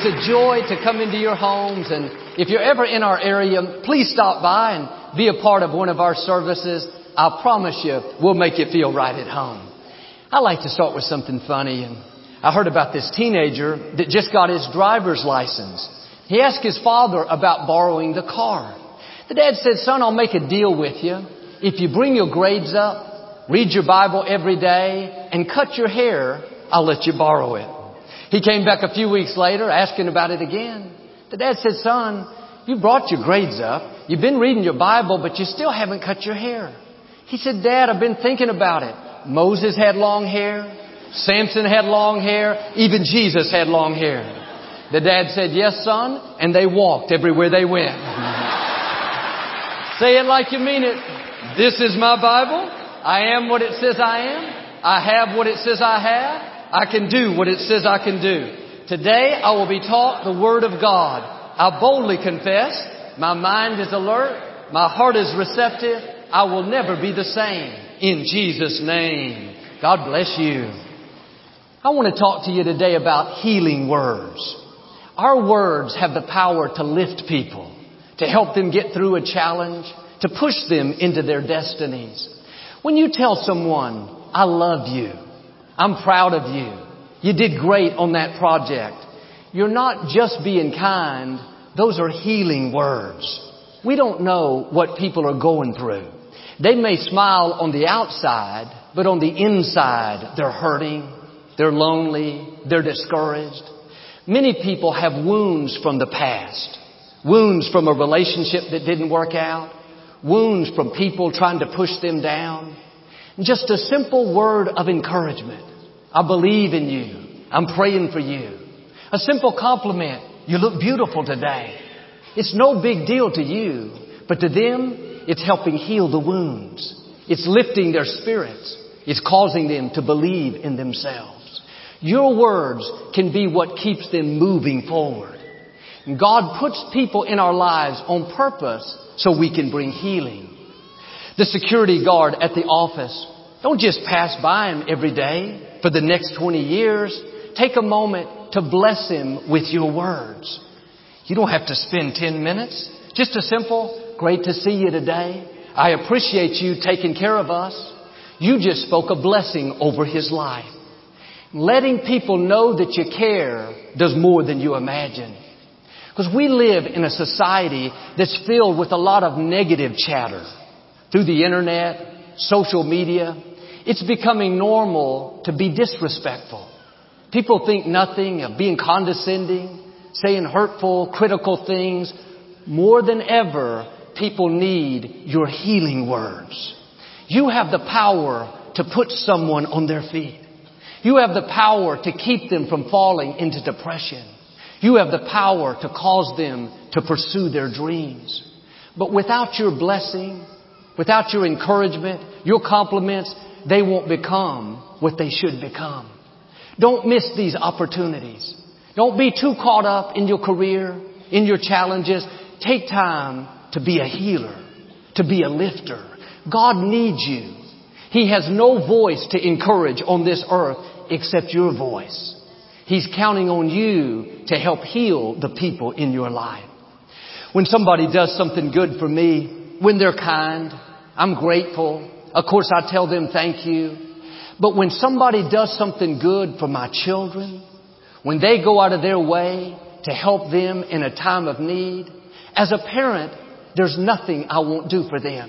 It's a joy to come into your homes. And if you're ever in our area, please stop by and be a part of one of our services. I promise you, we'll make you feel right at home. I like to start with something funny. And I heard about this teenager that just got his driver's license. He asked his father about borrowing the car. The dad said, "Son, I'll make a deal with you. If you bring your grades up, read your Bible every day, and cut your hair, I'll let you borrow it." He came back a few weeks later asking about it again. The dad said, "Son, you brought your grades up. You've been reading your Bible, but you still haven't cut your hair." He said, "Dad, I've been thinking about it. Moses had long hair. Samson had long hair. Even Jesus had long hair." The dad said, "Yes, son," and they walked everywhere they went. Say it like you mean it. This is my Bible. I am what it says I am. I have what it says I have. I can do what it says I can do. Today I will be taught the Word of God. I boldly confess. My mind is alert. My heart is receptive. I will never be the same. In Jesus' name. God bless you. I want to talk to you today about healing words. Our words have the power to lift people, to help them get through a challenge, to push them into their destinies. When you tell someone, "I love you. I'm proud of you. You did great on that project," you're not just being kind. Those are healing words. We don't know what people are going through. They may smile on the outside, but on the inside, they're hurting. They're lonely. They're discouraged. Many people have wounds from the past. Wounds from a relationship that didn't work out. Wounds from people trying to push them down. Just a simple word of encouragement. "I believe in you. I'm praying for you." A simple compliment. "You look beautiful today." It's no big deal to you, but to them, it's helping heal the wounds. It's lifting their spirits. It's causing them to believe in themselves. Your words can be what keeps them moving forward. God puts people in our lives on purpose so we can bring healing. The security guard at the office, don't just pass by him every day for the next 20 years. Take a moment to bless him with your words. You don't have to spend 10 minutes. Just a simple, "Great to see you today. I appreciate you taking care of us." You just spoke a blessing over his life. Letting people know that you care does more than you imagine. Because we live in a society that's filled with a lot of negative chatter. Through the internet, social media, it's becoming normal to be disrespectful. People think nothing of being condescending, saying hurtful, critical things. More than ever, people need your healing words. You have the power to put someone on their feet. You have the power to keep them from falling into depression. You have the power to cause them to pursue their dreams. But without your blessing, without your encouragement, your compliments, they won't become what they should become. Don't miss these opportunities. Don't be too caught up in your career, in your challenges. Take time to be a healer, to be a lifter. God needs you. He has no voice to encourage on this earth except your voice. He's counting on you to help heal the people in your life. When somebody does something good for me, when they're kind, I'm grateful. Of course, I tell them thank you. But when somebody does something good for my children, when they go out of their way to help them in a time of need, as a parent, there's nothing I won't do for them.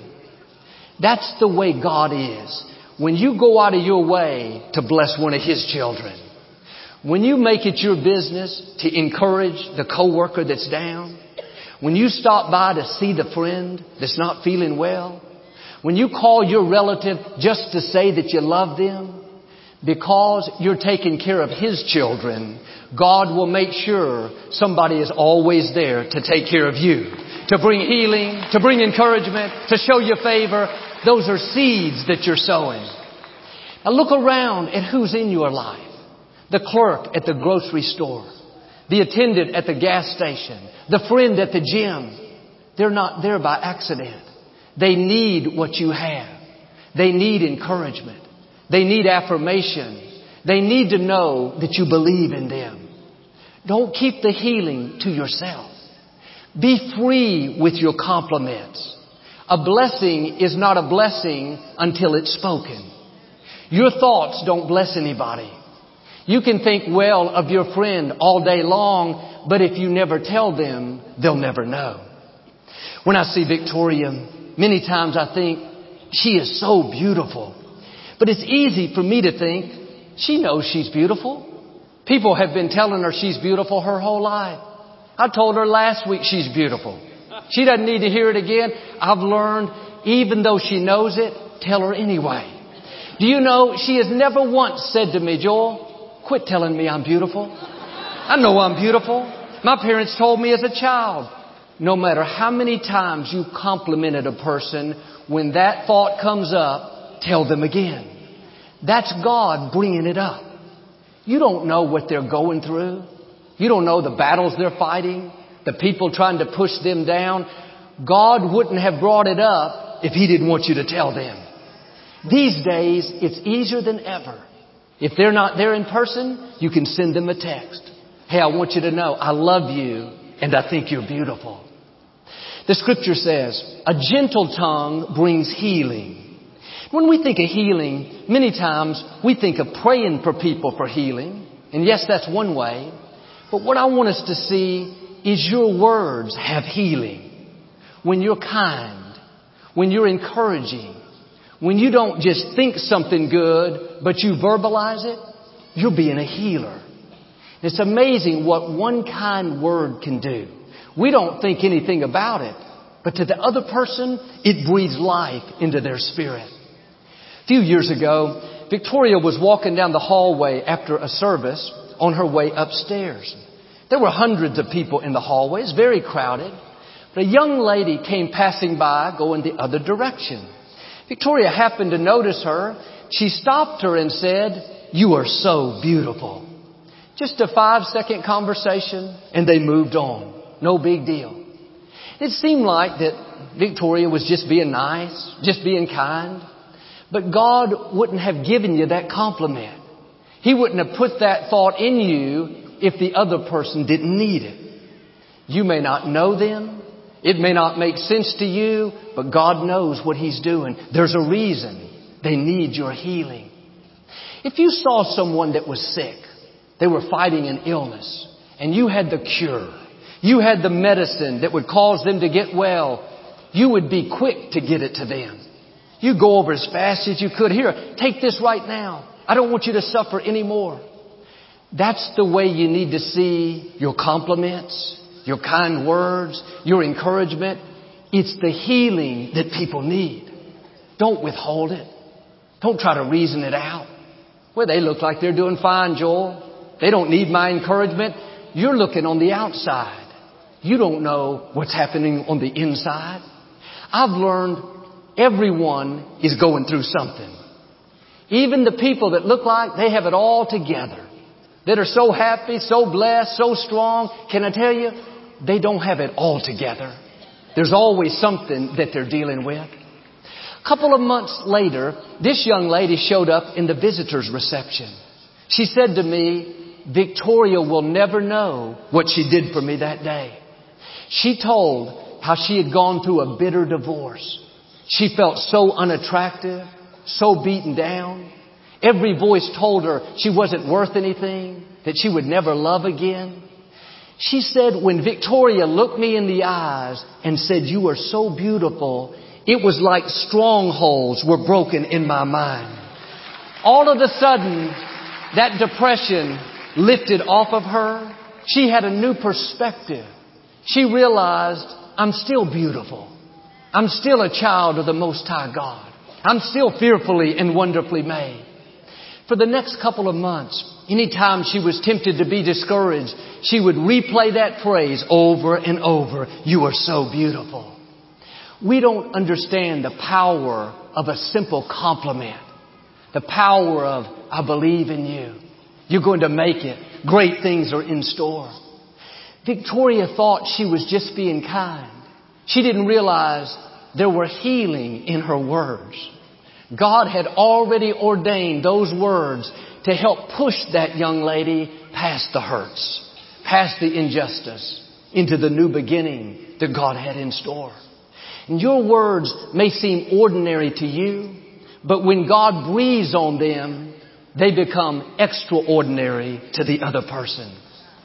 That's the way God is. When you go out of your way to bless one of His children, when you make it your business to encourage the coworker that's down, when you stop by to see the friend that's not feeling well, when you call your relative just to say that you love them, because you're taking care of His children, God will make sure somebody is always there to take care of you, to bring healing, to bring encouragement, to show you favor. Those are seeds that you're sowing. Now look around at who's in your life. The clerk at the grocery store, the attendant at the gas station, the friend at the gym. They're not there by accident. They need what you have. They need encouragement. They need affirmation. They need to know that you believe in them. Don't keep the healing to yourself. Be free with your compliments. A blessing is not a blessing until it's spoken. Your thoughts don't bless anybody. You can think well of your friend all day long, but if you never tell them, they'll never know. When I see Victoria, many times I think she is so beautiful. But it's easy for me to think she knows she's beautiful. People have been telling her she's beautiful her whole life. I told her last week she's beautiful. She doesn't need to hear it again. I've learned, even though she knows it, tell her anyway. Do you know, she has never once said to me, Joel, quit telling me I'm beautiful. I know I'm beautiful. My parents told me as a child, no matter how many times you complimented a person, when that thought comes up, tell them again. That's God bringing it up. You don't know what they're going through. You don't know the battles they're fighting, the people trying to push them down. God wouldn't have brought it up if He didn't want you to tell them. These days, it's easier than ever. If they're not there in person, you can send them a text. Hey, I want you to know I love you and I think you're beautiful. The scripture says, a gentle tongue brings healing. When we think of healing, many times we think of praying for people for healing. And yes, that's one way. But what I want us to see is your words have healing. When you're kind, when you're encouraging, when you don't just think something good, but you verbalize it, you're being a healer. It's amazing what one kind word can do. We don't think anything about it, but to the other person, it breathes life into their spirit. A few years ago, Victoria was walking down the hallway after a service on her way upstairs. There were hundreds of people in the hallway. It's very crowded. But a young lady came passing by, going the other direction. Victoria happened to notice her. She stopped her and said, "You are so beautiful." Just a 5-second conversation, and they moved on. No big deal. It seemed like that Victoria was just being nice, just being kind. But God wouldn't have given you that compliment. He wouldn't have put that thought in you if the other person didn't need it. You may not know them. It may not make sense to you, but God knows what He's doing. There's a reason they need your healing. If you saw someone that was sick, they were fighting an illness, and you had the cure, you had the medicine that would cause them to get well, you would be quick to get it to them. You go over as fast as you could. Here, take this right now. I don't want you to suffer anymore. That's the way you need to see your compliments, your kind words, your encouragement. It's the healing that people need. Don't withhold it. Don't try to reason it out. Well, they look like they're doing fine, Joel. They don't need my encouragement. You're looking on the outside. You don't know what's happening on the inside. I've learned everyone is going through something. Even the people that look like they have it all together, that are so happy, so blessed, so strong, can I tell you, they don't have it all together. There's always something that they're dealing with. A couple of months later, this young lady showed up in the visitor's reception. She said to me, Victoria will never know what she did for me that day. She told how she had gone through a bitter divorce. She felt so unattractive, so beaten down. Every voice told her she wasn't worth anything, that she would never love again. She said, when Victoria looked me in the eyes and said, "You are so beautiful," it was like strongholds were broken in my mind. All of a sudden, that depression lifted off of her. She had a new perspective. She realized, I'm still beautiful. I'm still a child of the Most High God. I'm still fearfully and wonderfully made. For the next couple of months, anytime she was tempted to be discouraged, she would replay that phrase over and over. You are so beautiful. We don't understand the power of a simple compliment. The power of, I believe in you. You're going to make it. Great things are in store. Victoria thought she was just being kind. She didn't realize there were healing in her words. God had already ordained those words to help push that young lady past the hurts, past the injustice, into the new beginning that God had in store. And your words may seem ordinary to you, but when God breathes on them, they become extraordinary to the other person.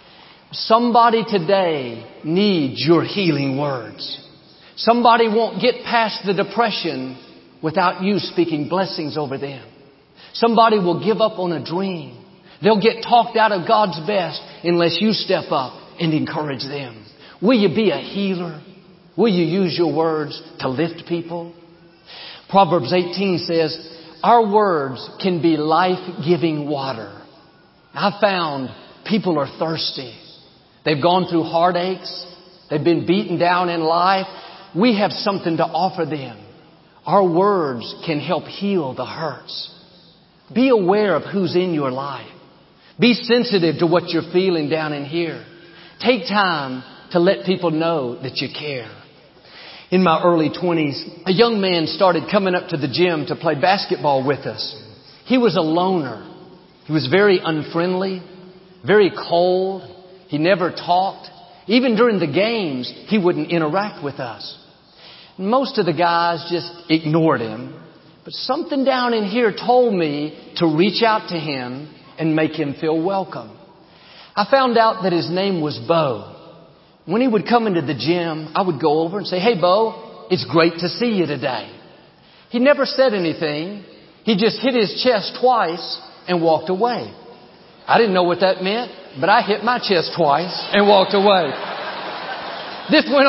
Somebody today needs your healing words. Somebody won't get past the depression without you speaking blessings over them. Somebody will give up on a dream. They'll get talked out of God's best unless you step up and encourage them. Will you be a healer? Will you use your words to lift people? Proverbs 18 says, our words can be life-giving water. I've found people are thirsty. They've gone through heartaches. They've been beaten down in life. We have something to offer them. Our words can help heal the hurts. Be aware of who's in your life. Be sensitive to what you're feeling down in here. Take time to let people know that you care. In my early 20s, a young man started coming up to the gym to play basketball with us. He was a loner. He was very unfriendly, very cold. He never talked. Even during the games, he wouldn't interact with us. Most of the guys just ignored him. But something down in here told me to reach out to him and make him feel welcome. I found out that his name was Bo. When he would come into the gym, I would go over and say, "Hey, Bo, it's great to see you today." He never said anything. He just hit his chest twice and walked away. I didn't know what that meant, but I hit my chest twice and walked away. This went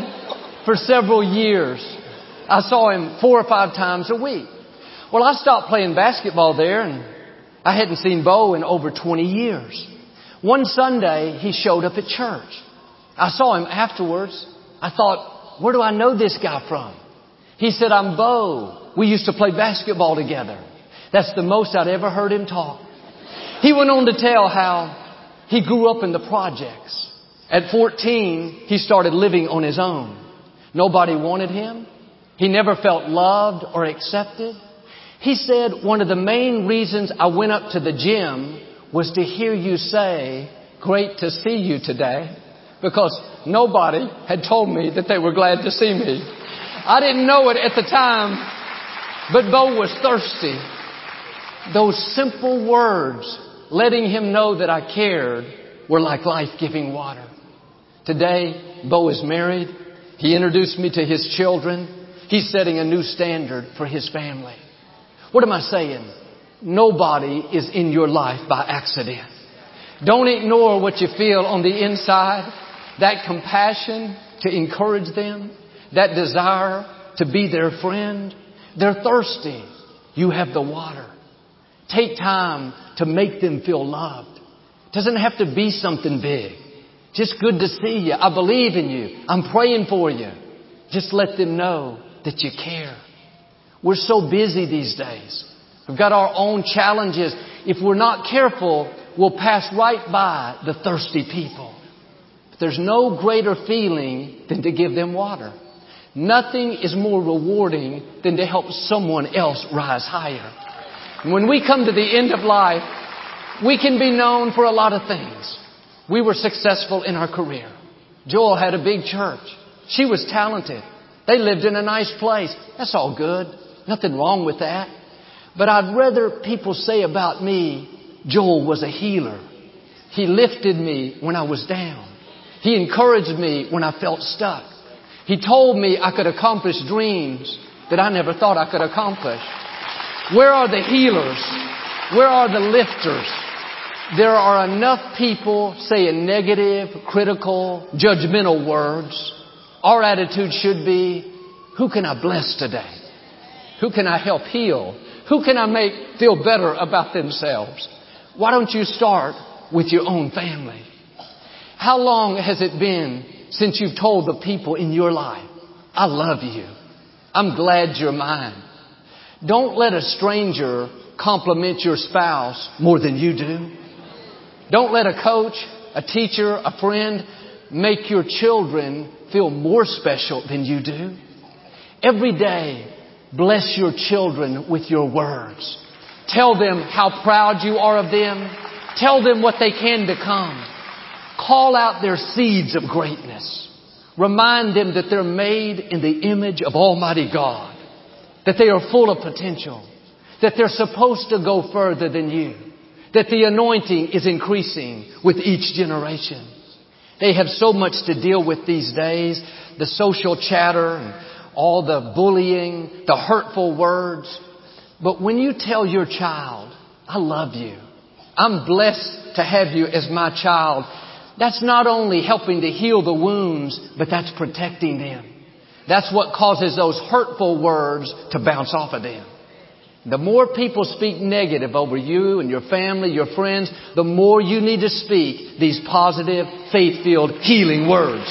on for several years. I saw him 4 or 5 times a week. Well, I stopped playing basketball there, and I hadn't seen Bo in over 20 years. One Sunday, he showed up at church. I saw him afterwards. I thought, where do I know this guy from? He said, "I'm Bo. We used to play basketball together." That's the most I'd ever heard him talk. He went on to tell how he grew up in the projects. At 14, he started living on his own. Nobody wanted him. He never felt loved or accepted. He said, one of the main reasons I went up to the gym was to hear you say, "Great to see you today," because nobody had told me that they were glad to see me. I didn't know it at the time, but Bo was thirsty. Those simple words, letting him know that I cared, were like life-giving water. Today, Bo is married. He introduced me to his children. He's setting a new standard for his family. What am I saying? Nobody is in your life by accident. Don't ignore what you feel on the inside. That compassion to encourage them. That desire to be their friend. They're thirsty. You have the water. Take time to make them feel loved. Doesn't have to be something big. Just good to see you. I believe in you. I'm praying for you. Just let them know that you care. We're so busy these days. We've got our own challenges. If we're not careful, we'll pass right by the thirsty people. But there's no greater feeling than to give them water. Nothing is more rewarding than to help someone else rise higher. When we come to the end of life, we can be known for a lot of things. We were successful in our career. Joel had a big church. She was talented. They lived in a nice place. That's all good. Nothing wrong with that. But I'd rather people say about me, Joel was a healer. He lifted me when I was down. He encouraged me when I felt stuck. He told me I could accomplish dreams that I never thought I could accomplish. Where are the healers? Where are the lifters? There are enough people saying negative, critical, judgmental words. Our attitude should be, who can I bless today? Who can I help heal? Who can I make feel better about themselves? Why don't you start with your own family? How long has it been since you've told the people in your life, I love you. I'm glad you're mine. Don't let a stranger compliment your spouse more than you do. Don't let a coach, a teacher, a friend make your children feel more special than you do. Every day, bless your children with your words. Tell them how proud you are of them. Tell them what they can become. Call out their seeds of greatness. Remind them that they're made in the image of Almighty God, that they are full of potential, that they're supposed to go further than you, that the anointing is increasing with each generation. They have so much to deal with these days, the social chatter and all the bullying, the hurtful words. But when you tell your child, I love you, I'm blessed to have you as my child, that's not only helping to heal the wounds, but that's protecting them. That's what causes those hurtful words to bounce off of them. The more people speak negative over you and your family, your friends, the more you need to speak these positive, faith-filled, healing words.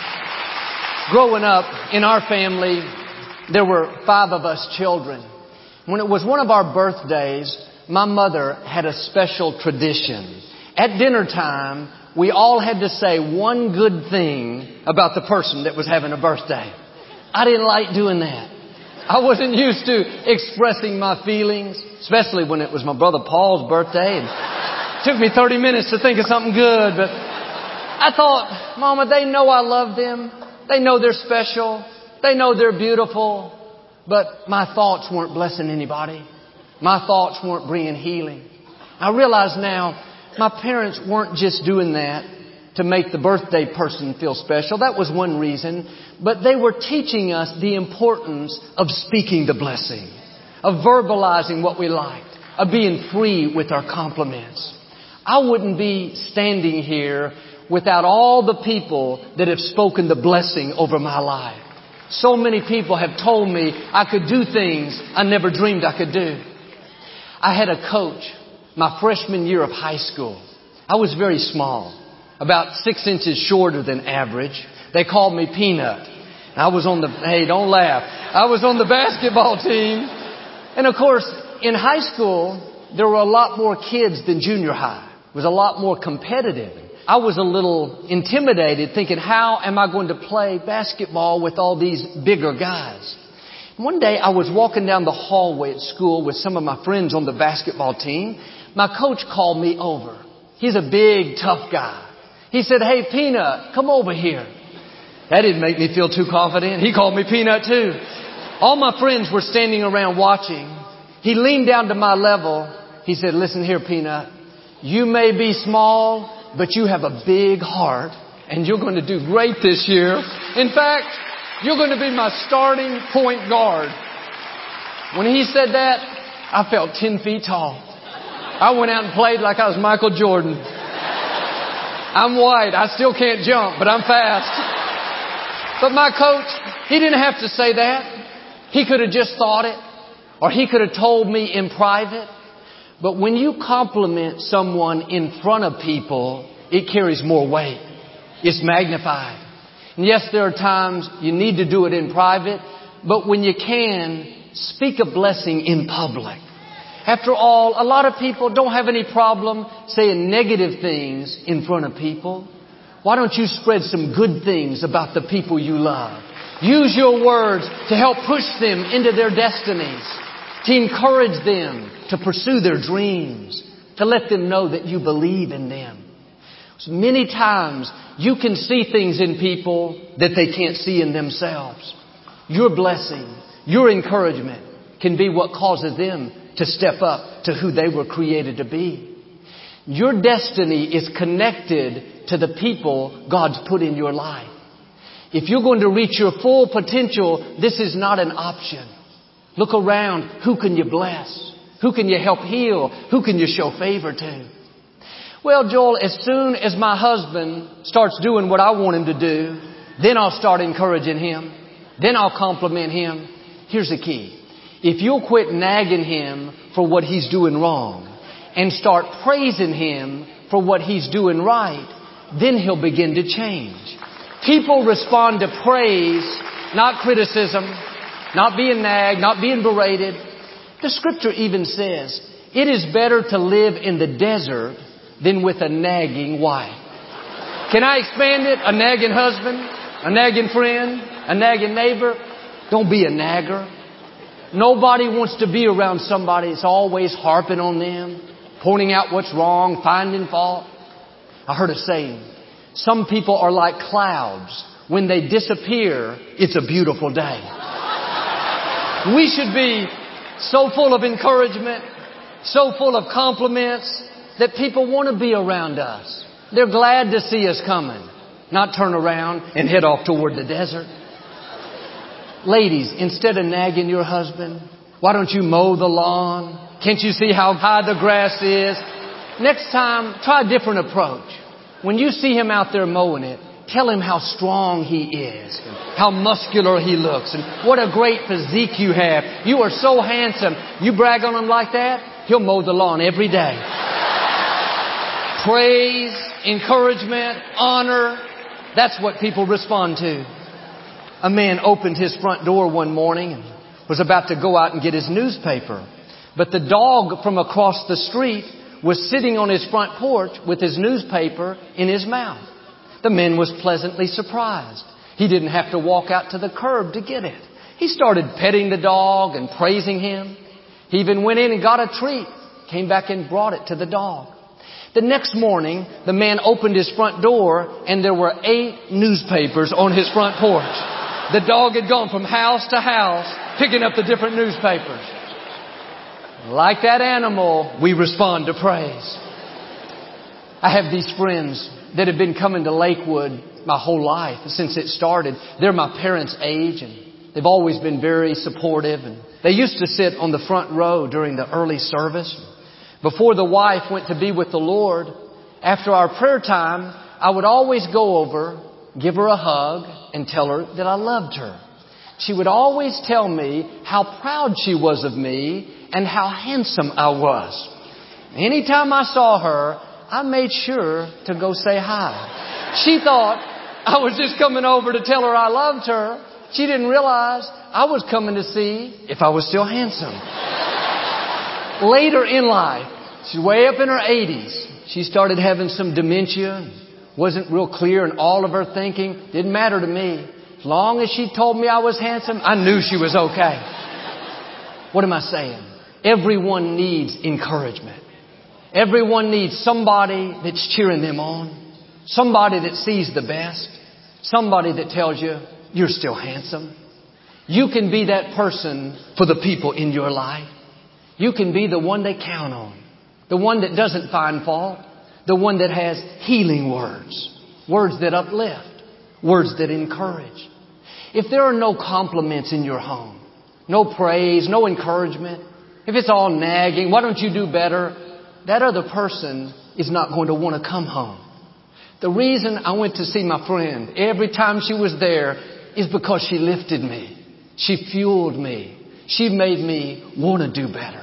Growing up in our family, there were 5 of us children. When it was one of our birthdays, my mother had a special tradition. At dinner time, we all had to say one good thing about the person that was having a birthday. I didn't like doing that. I wasn't used to expressing my feelings, especially when it was my brother Paul's birthday. And it took me 30 minutes to think of something good. But I thought, Mama, they know I love them. They know they're special. They know they're beautiful. But my thoughts weren't blessing anybody. My thoughts weren't bringing healing. I realize now my parents weren't just doing that to make the birthday person feel special. That was one reason. But they were teaching us the importance of speaking the blessing, of verbalizing what we liked, of being free with our compliments. I wouldn't be standing here without all the people that have spoken the blessing over my life. So many people have told me I could do things I never dreamed I could do. I had a coach my freshman year of high school. I was very small, about 6 inches shorter than average. They called me Peanut. I was on the, hey, don't laugh. I was on the basketball team. And of course, in high school, there were a lot more kids than junior high. It was a lot more competitive. I was a little intimidated, thinking, how am I going to play basketball with all these bigger guys? One day I was walking down the hallway at school with some of my friends on the basketball team. My coach called me over. He's a big, tough guy. He said, hey, Peanut, come over here. That didn't make me feel too confident. He called me Peanut too. All my friends were standing around watching. He leaned down to my level. He said, listen here, Peanut. You may be small, but you have a big heart, and you're going to do great this year. In fact, you're going to be my starting point guard. When he said that, I felt 10 feet tall. I went out and played like I was Michael Jordan. I'm white. I still can't jump, but I'm fast. But my coach, he didn't have to say that. He could have just thought it, or he could have told me in private. But when you compliment someone in front of people, it carries more weight. It's magnified. And yes, there are times you need to do it in private, but when you can, speak a blessing in public. After all, a lot of people don't have any problem saying negative things in front of people. Why don't you spread some good things about the people you love? Use your words to help push them into their destinies, to encourage them to pursue their dreams, to let them know that you believe in them. So many times you can see things in people that they can't see in themselves. Your blessing, your encouragement can be what causes them to step up to who they were created to be. Your destiny is connected to the people God's put in your life. If you're going to reach your full potential, this is not an option. Look around. Who can you bless? Who can you help heal? Who can you show favor to? Well, Joel, as soon as my husband starts doing what I want him to do, then I'll start encouraging him. Then I'll compliment him. Here's the key. If you'll quit nagging him for what he's doing wrong and start praising him for what he's doing right, then he'll begin to change. People respond to praise, not criticism, not being nagged, not being berated. The scripture even says, it is better to live in the desert than with a nagging wife. Can I expand it? A nagging husband, a nagging friend, a nagging neighbor. Don't be a nagger. Nobody wants to be around somebody that's always harping on them, pointing out what's wrong, finding fault. I heard a saying, Some people are like clouds. When they disappear, it's a beautiful day. We should be so full of encouragement, so full of compliments that people want to be around us. They're glad to see us coming, not turn around and head off toward the desert. Ladies, instead of nagging your husband, why don't you mow the lawn? Can't you see how high the grass is? Next time, try a different approach. When you see him out there mowing it, tell him how strong he is, and how muscular he looks, and what a great physique you have. You are so handsome. You brag on him like that, he'll mow the lawn every day. Praise, encouragement, honor, that's what people respond to. A man opened his front door one morning and was about to go out and get his newspaper. But the dog from across the street was sitting on his front porch with his newspaper in his mouth. The man was pleasantly surprised. He didn't have to walk out to the curb to get it. He started petting the dog and praising him. He even went in and got a treat, came back and brought it to the dog. The next morning, the man opened his front door and there were 8 newspapers on his front porch. The dog had gone from house to house picking up the different newspapers. Like that animal, we respond to praise. I have these friends that have been coming to Lakewood my whole life since it started. They're my parents' age and they've always been very supportive. And they used to sit on the front row during the early service. Before the wife went to be with the Lord, after our prayer time, I would always go over, give her a hug, and tell her that I loved her. She would always tell me how proud she was of me and how handsome I was. Anytime I saw her, I made sure to go say hi. She thought I was just coming over to tell her I loved her. She didn't realize I was coming to see if I was still handsome. Later in life, she's way up in her 80s. She started having some dementia. Wasn't real clear in all of her thinking. Didn't matter to me. As long as she told me I was handsome, I knew she was okay. What am I saying? Everyone needs encouragement. Everyone needs somebody that's cheering them on. Somebody that sees the best. Somebody that tells you, you're still handsome. You can be that person for the people in your life. You can be the one they count on. The one that doesn't find fault. The one that has healing words. Words that uplift. Words that encourage. If there are no compliments in your home, no praise, no encouragement, if it's all nagging, why don't you do better? That other person is not going to want to come home. The reason I went to see my friend every time she was there is because she lifted me. She fueled me. She made me want to do better.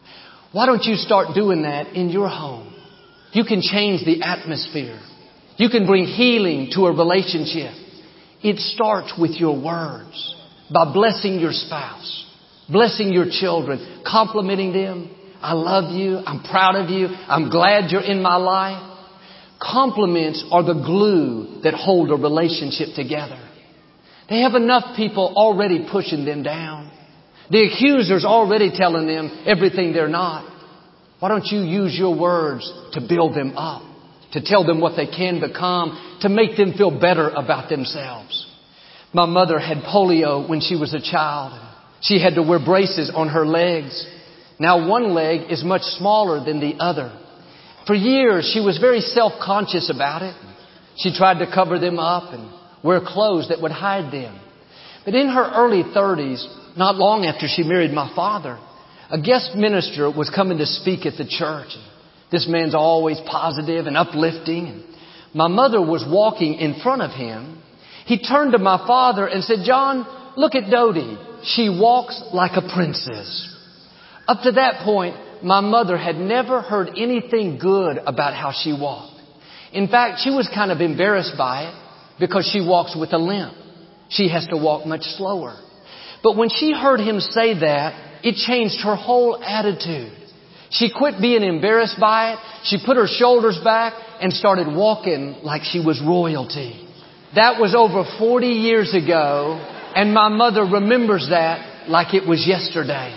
Why don't you start doing that in your home? You can change the atmosphere. You can bring healing to a relationship. It starts with your words. By blessing your spouse, blessing your children, complimenting them. I love you. I'm proud of you. I'm glad you're in my life. Compliments are the glue that hold a relationship together. They have enough people already pushing them down. The accuser's already telling them everything they're not. Why don't you use your words to build them up, to tell them what they can become, to make them feel better about themselves? My mother had polio when she was a child. She had to wear braces on her legs. Now one leg is much smaller than the other. For years, she was very self-conscious about it. She tried to cover them up and wear clothes that would hide them. But in her early 30s, not long after she married my father, a guest minister was coming to speak at the church. This man's always positive and uplifting. My mother was walking in front of him. He turned to my father and said, "John, look at Dodie. She walks like a princess." Up to that point, my mother had never heard anything good about how she walked. In fact, she was kind of embarrassed by it because she walks with a limp. She has to walk much slower. But when she heard him say that, it changed her whole attitude. She quit being embarrassed by it. She put her shoulders back and started walking like she was royalty. That was over 40 years ago, and my mother remembers that like it was yesterday.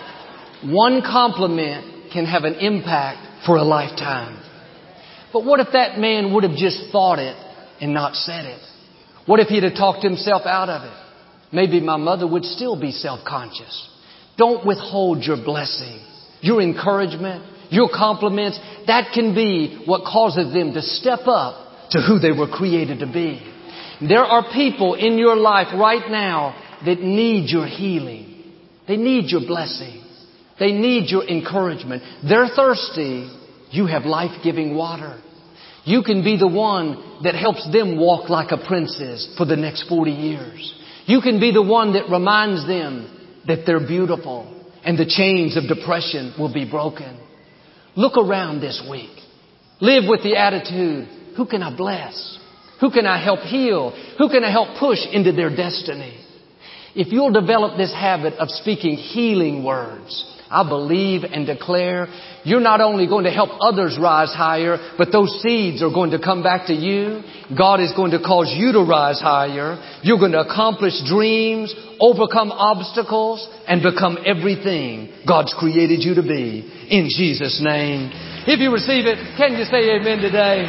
One compliment can have an impact for a lifetime. But what if that man would have just thought it and not said it? What if he'd have talked himself out of it? Maybe my mother would still be self-conscious. Don't withhold your blessing, your encouragement, your compliments. That can be what causes them to step up to who they were created to be. There are people in your life right now that need your healing. They need your blessing. They need your encouragement. They're thirsty. You have life-giving water. You can be the one that helps them walk like a princess for the next 40 years. You can be the one that reminds them that they're beautiful and the chains of depression will be broken. Look around this week. Live with the attitude, who can I bless? Who can I help heal? Who can I help push into their destiny? If you'll develop this habit of speaking healing words, I believe and declare you're not only going to help others rise higher, but those seeds are going to come back to you. God is going to cause you to rise higher. You're going to accomplish dreams, overcome obstacles, and become everything God's created you to be. In Jesus' name. If you receive it, can you say amen today?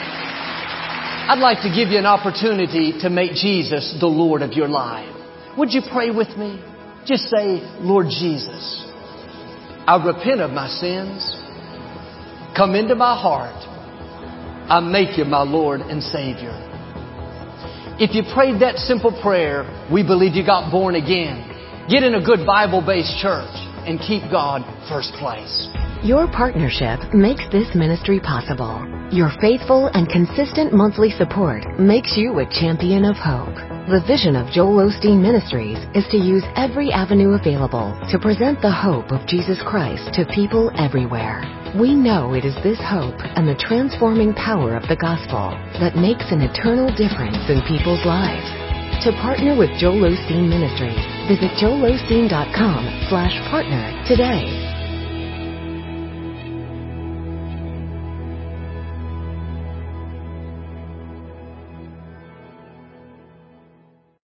I'd like to give you an opportunity to make Jesus the Lord of your life. Would you pray with me? Just say, Lord Jesus, I repent of my sins. Come into my heart. I make you my Lord and Savior. If you prayed that simple prayer, we believe you got born again. Get in a good Bible-based church and keep God first place. Your partnership makes this ministry possible. Your faithful and consistent monthly support makes you a champion of hope. The vision of Joel Osteen Ministries is to use every avenue available to present the hope of Jesus Christ to people everywhere. We know it is this hope and the transforming power of the gospel that makes an eternal difference in people's lives. To partner with Joel Osteen Ministries, visit joelosteen.com/partner today.